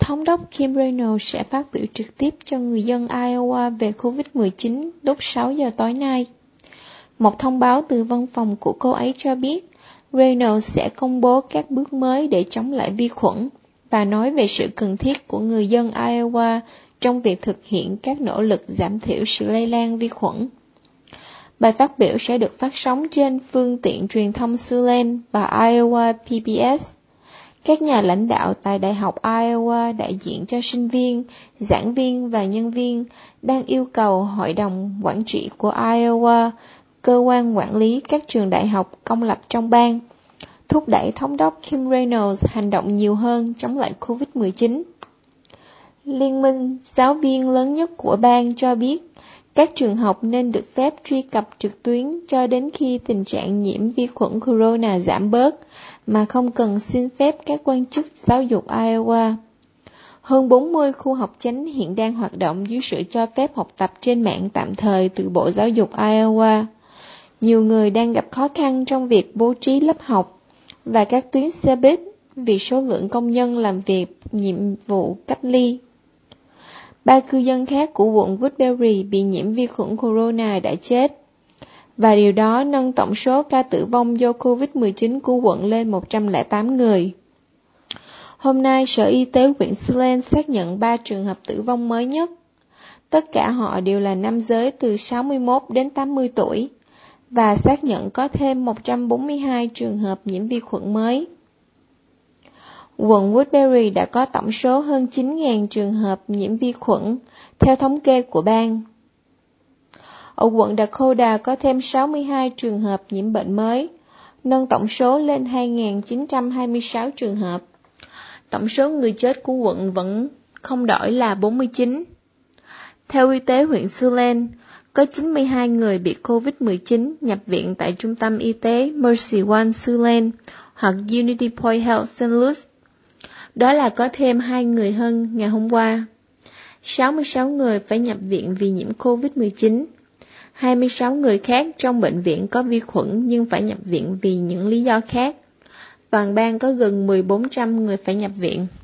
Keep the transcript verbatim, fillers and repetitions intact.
Thống đốc Kim Reynolds sẽ phát biểu trực tiếp cho người dân Iowa về covid mười chín lúc sáu giờ tối nay. Một thông báo từ văn phòng của cô ấy cho biết, Reynolds sẽ công bố các bước mới để chống lại vi khuẩn và nói về sự cần thiết của người dân Iowa trong việc thực hiện các nỗ lực giảm thiểu sự lây lan vi khuẩn. Bài phát biểu sẽ được phát sóng trên phương tiện truyền thông Siouxland và Iowa pê bê ét. Các nhà lãnh đạo tại Đại học Iowa đại diện cho sinh viên, giảng viên và nhân viên đang yêu cầu Hội đồng Quản trị của Iowa, cơ quan quản lý các trường đại học công lập trong bang, thúc đẩy Thống đốc Kim Reynolds hành động nhiều hơn chống lại covid mười chín. Liên minh giáo viên lớn nhất của bang cho biết các trường học nên được phép truy cập trực tuyến cho đến khi tình trạng nhiễm vi khuẩn corona giảm bớt, mà không cần xin phép các quan chức giáo dục Iowa. Hơn bốn mươi khu học chánh hiện đang hoạt động dưới sự cho phép học tập trên mạng tạm thời từ Bộ Giáo dục Iowa. Nhiều người đang gặp khó khăn trong việc bố trí lớp học và các tuyến xe buýt vì số lượng công nhân làm việc nhiệm vụ cách ly. Ba cư dân khác của quận Woodbury bị nhiễm vi khuẩn corona đã chết, và điều đó nâng tổng số ca tử vong do covid mười chín của quận lên một trăm lẻ tám người. Hôm nay, Sở Y tế huyện Siouxland xác nhận ba trường hợp tử vong mới nhất. Tất cả họ đều là nam giới từ sáu mươi mốt đến tám mươi tuổi, và xác nhận có thêm một trăm bốn mươi hai trường hợp nhiễm vi khuẩn mới. Quận Woodbury đã có tổng số hơn chín nghìn trường hợp nhiễm vi khuẩn, theo thống kê của bang. Ở quận Dakota có thêm sáu mươi hai trường hợp nhiễm bệnh mới, nâng tổng số lên hai nghìn chín trăm hai mươi sáu trường hợp. Tổng số người chết của quận vẫn không đổi là bốn mươi chín. Theo Y tế huyện Siouxland, có chín mươi hai người bị covid mười chín nhập viện tại Trung tâm Y tế Mercy One Siouxland hoặc Unity Point Health Saint Louis. Đó là có thêm hai người hơn ngày hôm qua. sáu mươi sáu người phải nhập viện vì nhiễm covid mười chín. hai mươi sáu người khác trong bệnh viện có vi khuẩn nhưng phải nhập viện vì những lý do khác. Toàn bang có gần một nghìn bốn trăm người phải nhập viện.